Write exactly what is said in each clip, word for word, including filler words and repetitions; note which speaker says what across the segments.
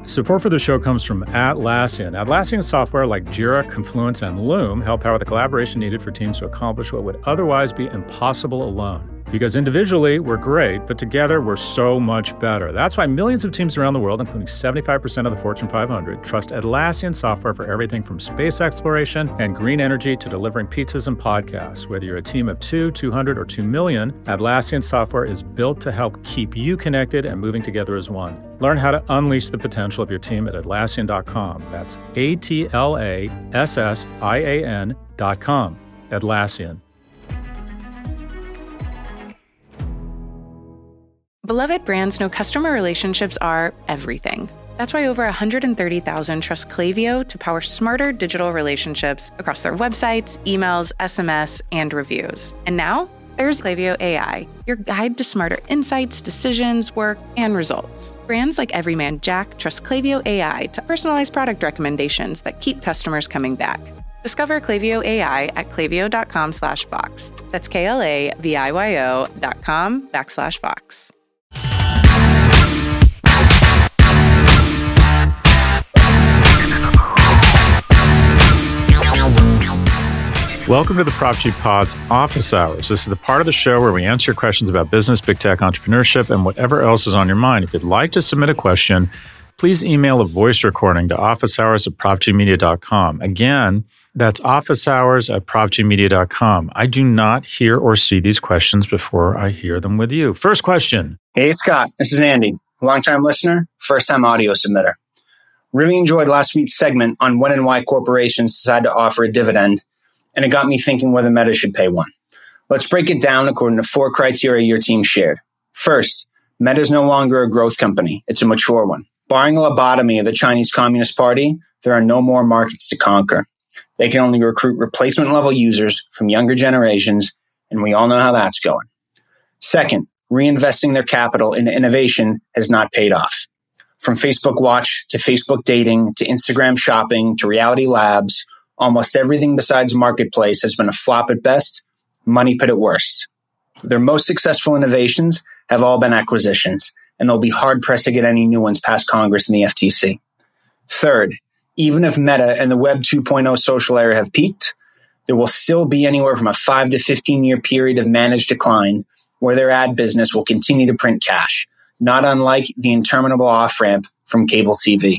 Speaker 1: Support for the show comes from Atlassian. Atlassian software like Jira, Confluence, and Loom help power the collaboration needed for teams to accomplish what would otherwise be impossible alone. Because individually, we're great, but together, we're so much better. That's why millions of teams around the world, including seventy-five percent of the Fortune five hundred, trust Atlassian software for everything from space exploration and green energy to delivering pizzas and podcasts. Whether you're a team of two, two hundred, or two million, Atlassian software is built to help keep you connected and moving together as one. Learn how to unleash the potential of your team at Atlassian dot com. That's A T L A S S I A N dot com. Atlassian.
Speaker 2: Beloved brands know customer relationships are everything. That's why over one hundred thirty thousand trust Klaviyo to power smarter digital relationships across their websites, emails, S M S, and reviews. And now, there's Klaviyo A I, your guide to smarter insights, decisions, work, and results. Brands like Everyman Jack trust Klaviyo A I to personalize product recommendations that keep customers coming back. Discover Klaviyo A I at klaviyo dot com slash Vox. That's K L A V I Y O dot com backslash Vox.
Speaker 1: Welcome to the Prop G Pod's Office Hours. This is the part of the show where we answer your questions about business, big tech, entrepreneurship, and whatever else is on your mind. If you'd like to submit a question, please email a voice recording to office hours at prop g media dot com. Again, that's office hours at prop g media dot com. I do not hear or see these questions before I hear them with you. First question.
Speaker 3: Hey, Scott. This is Andy, longtime listener, first-time audio submitter. Really enjoyed last week's segment on when and why corporations decide to offer a dividend, and it got me thinking whether Meta should pay one. Let's break it down according to four criteria your team shared. First, Meta is no longer a growth company. It's a mature one. Barring a lobotomy of the Chinese Communist Party, there are no more markets to conquer. They can only recruit replacement-level users from younger generations, and we all know how that's going. Second, reinvesting their capital into innovation has not paid off. From Facebook Watch to Facebook Dating to Instagram Shopping to Reality Labs, almost everything besides Marketplace has been a flop at best, money pit at worst. Their most successful innovations have all been acquisitions, and they'll be hard-pressed to get any new ones past Congress and the F T C. Third, even if Meta and the Web two point oh social era have peaked, there will still be anywhere from a five to fifteen-year period of managed decline where their ad business will continue to print cash, not unlike the interminable off-ramp from cable T V.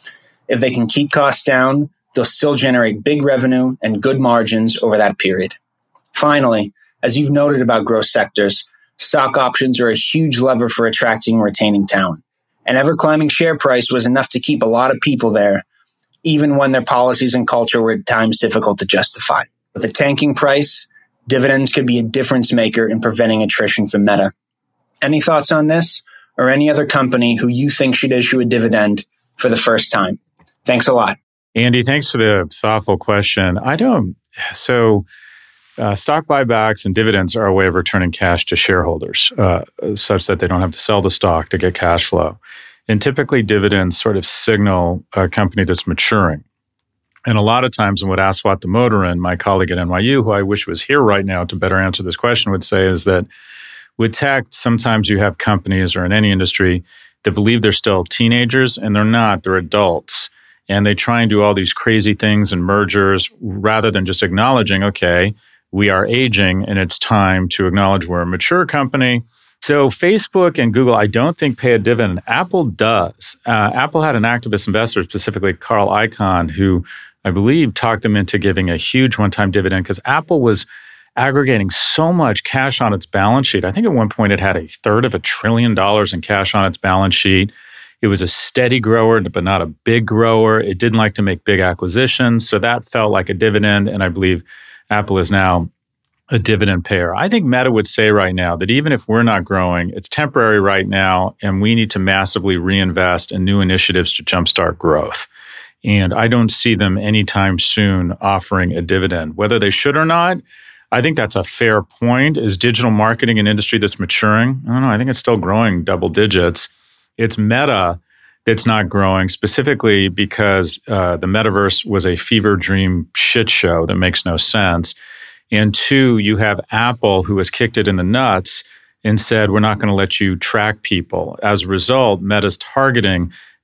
Speaker 3: If they can keep costs down, they'll still generate big revenue and good margins over that period. Finally, as you've noted about growth sectors, stock options are a huge lever for attracting and retaining talent. An ever-climbing share price was enough to keep a lot of people there, even when their policies and culture were at times difficult to justify. With a tanking price, dividends could be a difference maker in preventing attrition from Meta. Any thoughts on this, or any other company who you think should issue a dividend for the first time? Thanks a lot.
Speaker 1: Andy, thanks for the thoughtful question. I don't, so uh, stock buybacks and dividends are a way of returning cash to shareholders, uh, such that they don't have to sell the stock to get cash flow. And typically dividends sort of signal a company that's maturing. And a lot of times, and what Aswat Damodaran, my colleague at N Y U, who I wish was here right now to better answer this question, would say is that with tech, sometimes you have companies or in any industry that believe they're still teenagers, and they're not, they're adults. And they try and do all these crazy things and mergers rather than just acknowledging, okay, we are aging and it's time to acknowledge we're a mature company. So Facebook and Google, I don't think pay a dividend. Apple does. Uh, Apple had an activist investor, specifically Carl Icahn, who I believe talked them into giving a huge one-time dividend because Apple was aggregating so much cash on its balance sheet. I think at one point it had a third of a trillion dollars in cash on its balance sheet. It was a steady grower, but not a big grower. It didn't like to make big acquisitions. So that felt like a dividend. And I believe Apple is now a dividend payer. I think Meta would say right now that even if we're not growing, it's temporary right now, and we need to massively reinvest in new initiatives to jumpstart growth. And I don't see them anytime soon offering a dividend. Whether they should or not, I think that's a fair point. Is digital marketing an industry that's maturing? I don't know. I think it's still growing double digits. It's Meta that's not growing, specifically because uh, the metaverse was a fever dream shit show that makes no sense. And two, you have Apple, who has kicked it in the nuts and said, we're not going to let you track people. As a result, Meta's targeting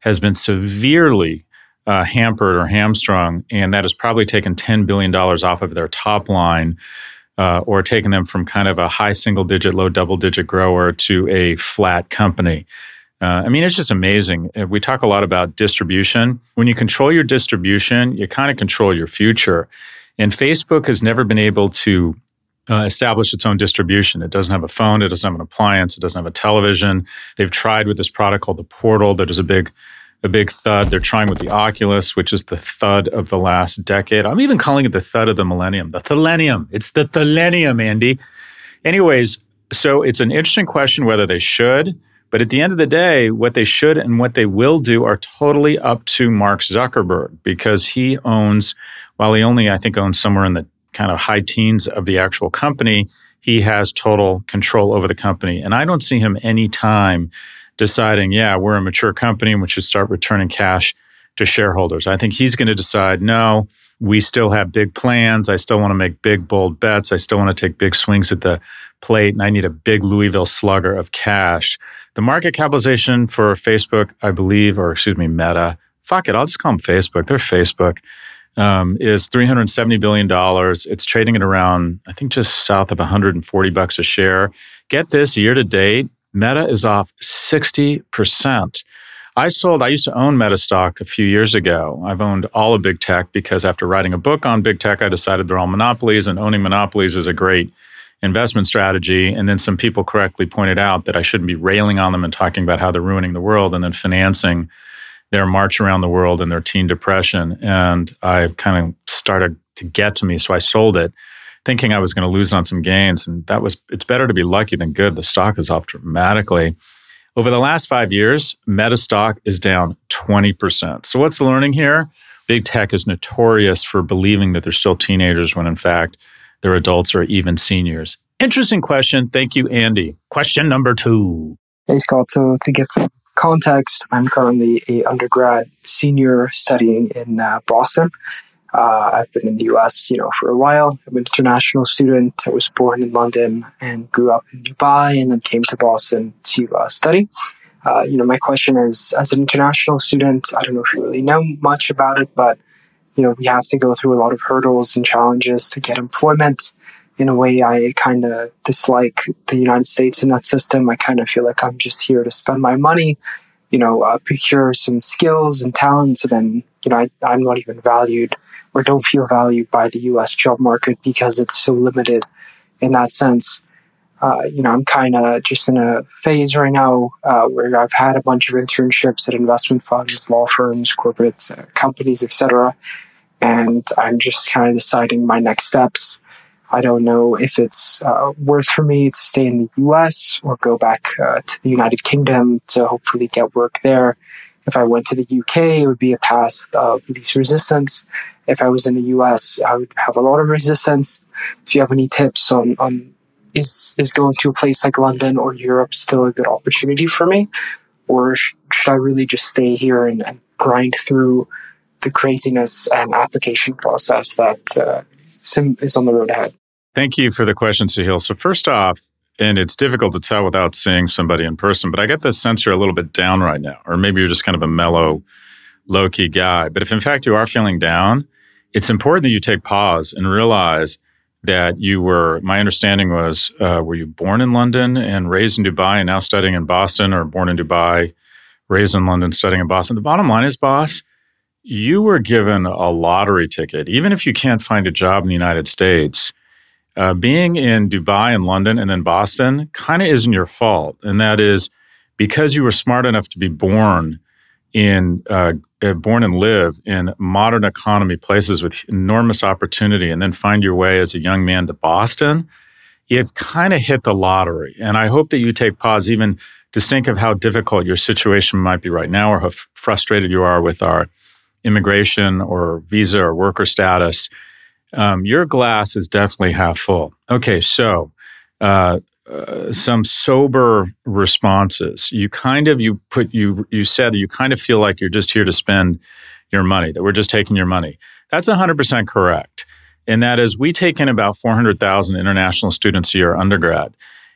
Speaker 1: has been severely uh, hampered or hamstrung, and that has probably taken ten billion dollars off of their top line, uh, or taken them from kind of a high single-digit, low double-digit grower to a flat company. Uh, I mean, it's just amazing. We talk a lot about distribution. When you control your distribution, you kind of control your future. And Facebook has never been able to uh, establish its own distribution. It doesn't have a phone. It doesn't have an appliance. It doesn't have a television. They've tried with this product called the Portal that is a big, a big thud. They're trying with the Oculus, which is the thud of the last decade. I'm even calling it the thud of the millennium. The Thelenium. It's the Thelenium, Andy. Anyways, so it's an interesting question whether they should. But at the end of the day, what they should and what they will do are totally up to Mark Zuckerberg, because he owns, while he only, I think, owns somewhere in the kind of high teens of the actual company, he has total control over the company. And I don't see him any time deciding, yeah, we're a mature company and we should start returning cash to shareholders. I think he's going to decide, no, we still have big plans. I still want to make big, bold bets. I still want to take big swings at the plate, and I need a big Louisville slugger of cash. The market capitalization for Facebook, I believe, or excuse me, Meta, fuck it, I'll just call them Facebook. They're Facebook, um, is three hundred seventy billion dollars. It's trading at around, I think, just south of one hundred forty bucks a share. Get this, year to date, Meta is off sixty percent. I sold, I used to own Meta stock a few years ago. I've owned all of big tech because after writing a book on big tech, I decided they're all monopolies, and owning monopolies is a great investment strategy. And then some people correctly pointed out that I shouldn't be railing on them and talking about how they're ruining the world and then financing their march around the world and their teen depression. And I kind of started to get to me. So I sold it thinking I was going to lose on some gains. And that was, it's better to be lucky than good. The stock is off dramatically. Over the last five years, Meta stock is down twenty percent. So what's the learning here? Big tech is notorious for believing that they're still teenagers when in fact they're adults or even seniors. Interesting question. Thank you, Andy. Question number two.
Speaker 4: Hey, Scott. So to give some context, I'm currently a undergrad senior studying in uh, Boston. Uh, I've been in the U S, you know, for a while. I'm an international student. I was born in London and grew up in Dubai, and then came to Boston to uh, study. Uh, you know, my question is, as an international student, I don't know if you really know much about it, but you know, we have to go through a lot of hurdles and challenges to get employment. In a way, I kind of dislike the United States in that system. I kind of feel like I'm just here to spend my money, you know, uh, procure some skills and talents, and then, you know, I, I'm not even valued or don't feel valued by the U S job market because it's so limited in that sense. Uh, you know, I'm kind of just in a phase right now uh, where I've had a bunch of internships at investment funds, law firms, corporate uh, companies, et cetera. And I'm just kind of deciding my next steps. I don't know if it's uh, worth for me to stay in the U S or go back uh, to the United Kingdom to hopefully get work there. If I went to the U K, it would be a path of least resistance. If I was in the U S, I would have a lot of resistance. If you have any tips on, on is is going to a place like London or Europe still a good opportunity for me? Or sh- should I really just stay here and, and grind through the craziness and application process that uh, is on the road ahead?
Speaker 1: Thank you for the question, Sahil. So first off, and it's difficult to tell without seeing somebody in person, but I get the sense you're a little bit down right now, or maybe you're just kind of a mellow, low-key guy. But if in fact you are feeling down, it's important that you take pause and realize that you were, my understanding was, uh, were you born in London and raised in Dubai and now studying in Boston, or born in Dubai, raised in London, studying in Boston? The bottom line is, boss, you were given a lottery ticket. Even if you can't find a job in the United States, uh, being in Dubai and London and then Boston kind of isn't your fault. And that is because you were smart enough to be born in, uh, born and live in modern economy places with enormous opportunity, and then find your way as a young man to Boston, you've kind of hit the lottery. And I hope that you take pause even to think of how difficult your situation might be right now, or how f- frustrated you are with our immigration or visa or worker status. Um, your glass is definitely half full. Okay, so uh, uh, some sober responses. You kind of, you put, you you said you kind of feel like you're just here to spend your money, that we're just taking your money. That's one hundred percent correct. And that is, we take in about four hundred thousand international students a year undergrad.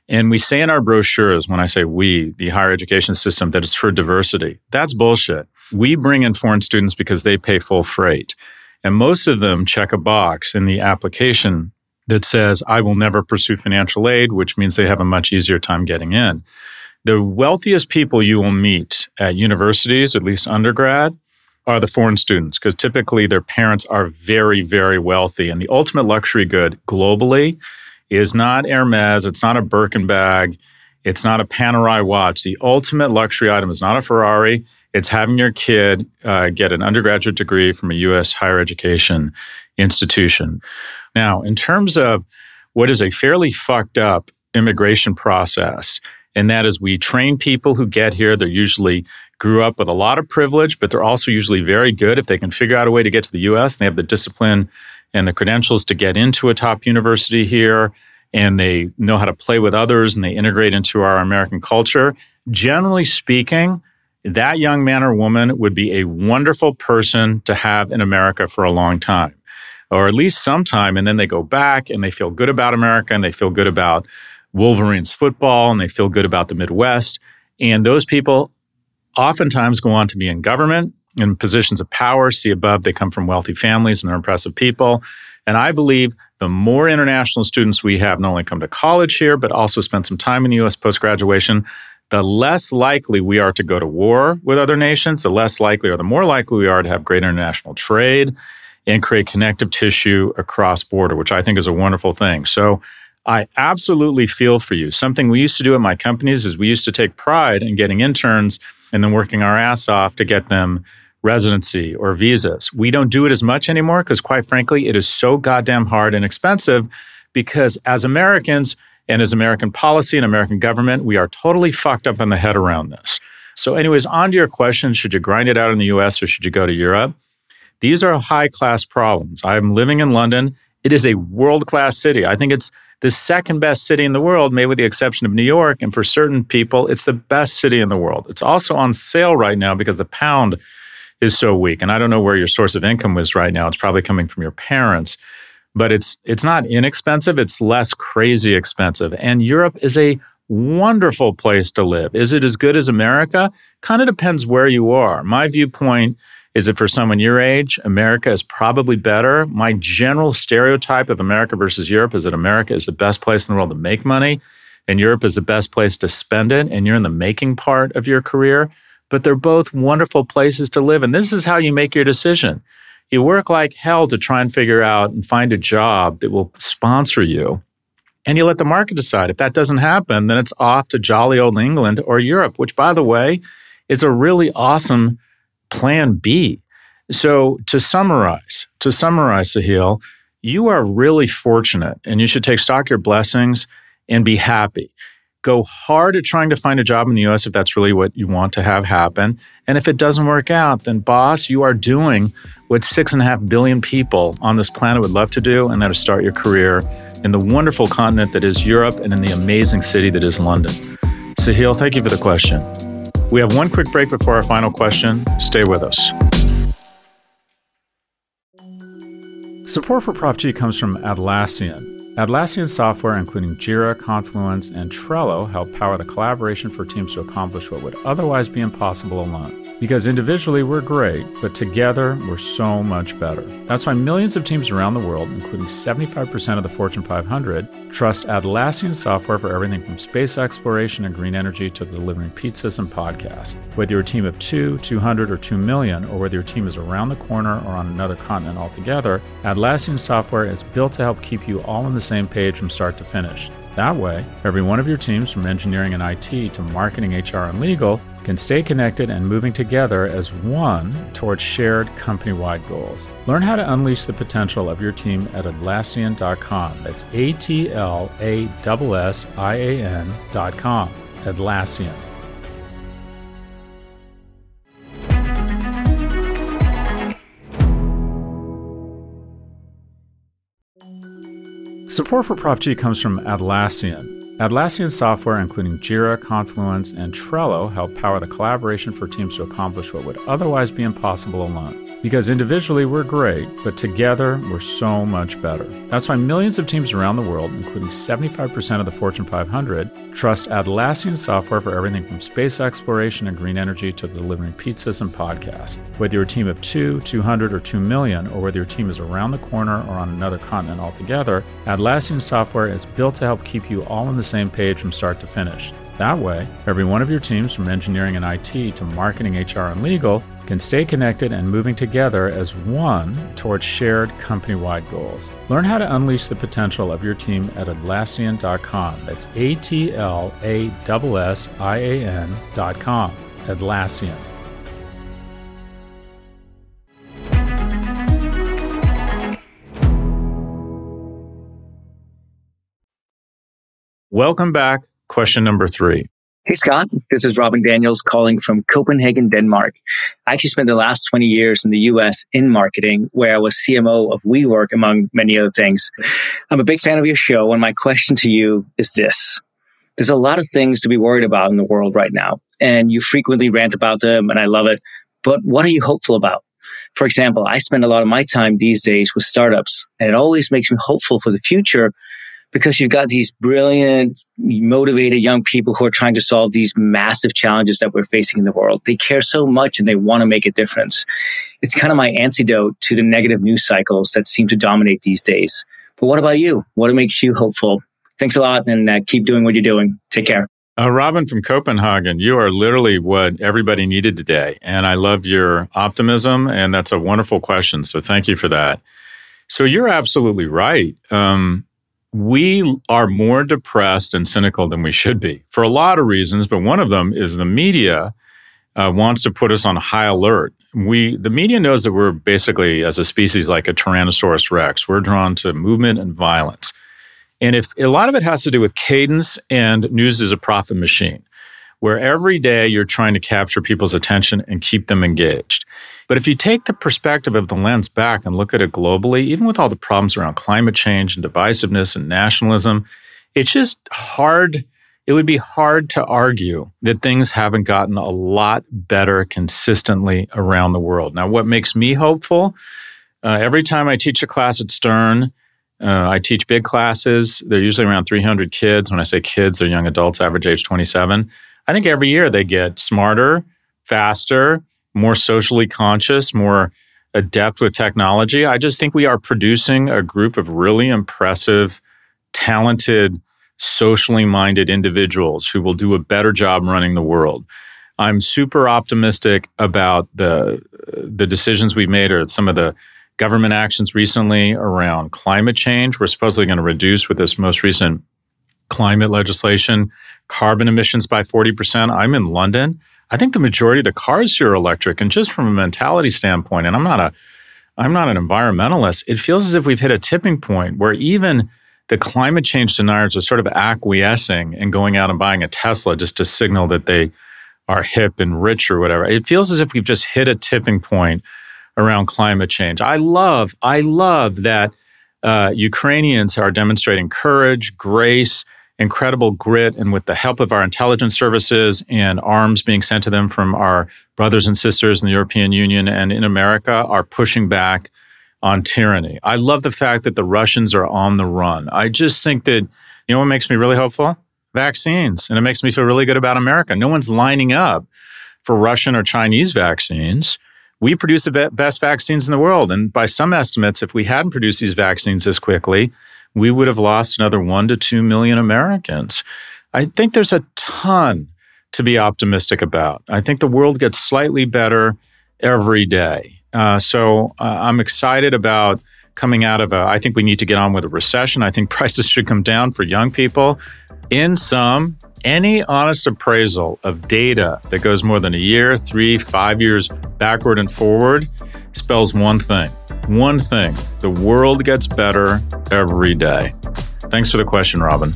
Speaker 1: And we say in our brochures, when I say we, the higher education system, that it's for diversity. That's bullshit. We bring in foreign students because they pay full freight. And most of them check a box in the application that says, I will never pursue financial aid, which means they have a much easier time getting in. The wealthiest people you will meet at universities, at least undergrad, are the foreign students, because typically their parents are very, very wealthy. And the ultimate luxury good globally is not Hermes, it's not a Birkin bag, it's not a Panerai watch. The ultimate luxury item is not a Ferrari, it's having your kid uh, get an undergraduate degree from a U S higher education institution. Now, in terms of what is a fairly fucked up immigration process, and that is we train people who get here, they're usually grew up with a lot of privilege, but they're also usually very good if they can figure out a way to get to the U S and they have the discipline and the credentials to get into a top university here, and they know how to play with others and they integrate into our American culture. Generally speaking, that young man or woman would be a wonderful person to have in America for a long time, or at least some time, and then they go back and they feel good about America and they feel good about Wolverines football and they feel good about the Midwest. And those people oftentimes go on to be in government, in positions of power. See above, they come from wealthy families and they're impressive people. And I believe the more international students we have not only come to college here, but also spend some time in the U S post-graduation, the less likely we are to go to war with other nations, the less likely or the more likely we are to have great international trade and create connective tissue across border, which I think is a wonderful thing. So I absolutely feel for you. Something we used to do at my companies is we used to take pride in getting interns and then working our ass off to get them residency or visas. We don't do it as much anymore because, quite frankly, it is so goddamn hard and expensive because as Americans and as American policy and American government, we are totally fucked up in the head around this. So anyways, on to your question, should you grind it out in the U S or should you go to Europe? These are high-class problems. I'm living in London. It is a world-class city. I think it's the second best city in the world, maybe with the exception of New York. And for certain people, it's the best city in the world. It's also on sale right now because the pound is so weak. And I don't know where your source of income is right now. It's probably coming from your parents. But it's it's not inexpensive. It's less crazy expensive. And Europe is a wonderful place to live. Is it as good as America? Kind of depends where you are. My viewpoint is that for someone your age, America is probably better. My general stereotype of America versus Europe is that America is the best place in the world to make money, and Europe is the best place to spend it, and you're in the making part of your career. But they're both wonderful places to live, and this is how you make your decision. You work like hell to try and figure out and find a job that will sponsor you, and you let the market decide. If that doesn't happen, then it's off to jolly old England or Europe, which, by the way, is a really awesome plan B. So to summarize, to summarize, Sahil, you are really fortunate, and you should take stock of your blessings and be happy. Go hard at trying to find a job in the U S if that's really what you want to have happen. And if it doesn't work out, then boss, you are doing what six and a half billion people on this planet would love to do, and that is start your career in the wonderful continent that is Europe and in the amazing city that is London. Sahil, thank you for the question. We have one quick break before our final question. Stay with us. Support for Prof G comes from Atlassian. Atlassian software, including Jira, Confluence, and Trello, help power the collaboration for teams to accomplish what would otherwise be impossible alone. Because individually we're great, but together we're so much better. That's why millions of teams around the world, including seventy-five percent of the Fortune five hundred, trust Atlassian software for everything from space exploration and green energy to delivering pizzas and podcasts. Whether you're a team of two, two hundred, or two million, or whether your team is around the corner or on another continent altogether, Atlassian software is built to help keep you all on the same page from start to finish. That way, every one of your teams, from engineering and I T to marketing, H R, and legal, can stay connected and moving together as one towards shared company-wide goals. Learn how to unleash the potential of your team at Atlassian dot com. That's A T L A S S I A N dot com. Atlassian. Support for Prof G comes from Atlassian. Atlassian software, including Jira, Confluence, and Trello, help power the collaboration for teams to accomplish what would otherwise be impossible alone. Because individually we're great, but together we're so much better. That's why millions of teams around the world, including seventy-five percent of the Fortune five hundred, trust Atlassian software for everything from space exploration and green energy to delivering pizzas and podcasts. Whether you're a team of two, two hundred, or two million, or whether your team is around the corner or on another continent altogether, Atlassian software is built to help keep you all on the same page from start to finish. That way, every one of your teams, from engineering and I T to marketing, H R, and legal, can stay connected and moving together as one towards shared company-wide goals. Learn how to unleash the potential of your team at Atlassian dot com. That's A T L A S S I A N dot com. Atlassian. Welcome back. Question number three.
Speaker 5: Hey, Scott. This is Robin Daniels calling from Copenhagen, Denmark. I actually spent the last twenty years in the U S in marketing, where I was C M O of WeWork, among many other things. I'm a big fan of your show, and my question to you is this. There's a lot of things to be worried about in the world right now, and you frequently rant about them, and I love it. But what are you hopeful about? For example, I spend a lot of my time these days with startups, and it always makes me hopeful for the future, because you've got these brilliant, motivated young people who are trying to solve these massive challenges that we're facing in the world. They care so much and they want to make a difference. It's kind of my antidote to the negative news cycles that seem to dominate these days. But what about you? What makes you hopeful? Thanks a lot, and uh, keep doing what you're doing. Take care.
Speaker 1: Uh, Robin from Copenhagen, you are literally what everybody needed today. And I love your optimism, and that's a wonderful question. So thank you for that. So you're absolutely right. Um, We are more depressed and cynical than we should be for a lot of reasons, but one of them is the media uh, wants to put us on high alert. We, the media knows that we're basically, as a species, like a Tyrannosaurus Rex. We're drawn to movement and violence. And if a lot of it has to do with cadence, and news is a profit machine, where every day you're trying to capture people's attention and keep them engaged. But if you take the perspective of the lens back and look at it globally, even with all the problems around climate change and divisiveness and nationalism, it's just hard. It would be hard to argue that things haven't gotten a lot better consistently around the world. Now, what makes me hopeful? Uh, every time I teach a class at Stern, uh, I teach big classes. They're usually around three hundred kids. When I say kids, they're young adults, average age twenty-seven. I think every year they get smarter, faster, more socially conscious, more adept with technology. I just think we are producing a group of really impressive, talented, socially minded individuals who will do a better job running the world. I'm super optimistic about the, the decisions we've made, or some of the government actions recently around climate change. We're supposedly going to reduce, with this most recent climate legislation, carbon emissions by forty percent. I'm in London. I think the majority of the cars here are electric, and just from a mentality standpoint, and I'm not a, I'm not an environmentalist, it feels as if we've hit a tipping point where even the climate change deniers are sort of acquiescing and going out and buying a Tesla just to signal that they are hip and rich or whatever. It feels as if we've just hit a tipping point around climate change. I love, I love that uh, Ukrainians are demonstrating courage, grace, incredible grit, and with the help of our intelligence services and arms being sent to them from our brothers and sisters in the European Union and in America, are pushing back on tyranny. I love the fact that the Russians are on the run. I just think that, you know what makes me really hopeful? Vaccines. And it makes me feel really good about America. No one's lining up for Russian or Chinese vaccines. We produce the be- best vaccines in the world. And by some estimates, if we hadn't produced these vaccines this quickly, we would have lost another one to two million Americans. I think there's a ton to be optimistic about. I think the world gets slightly better every day. Uh, so uh, I'm excited about coming out of a, I think we need to get on with a recession. I think prices should come down for young people. In sum, any honest appraisal of data that goes more than a year, three, five years backward and forward spells one thing. One thing, the world gets better every day. Thanks for the question, Robin.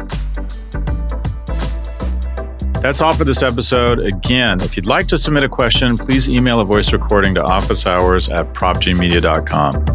Speaker 1: That's all for this episode. Again, if you'd like to submit a question, please email a voice recording to office hours at prop g media dot com.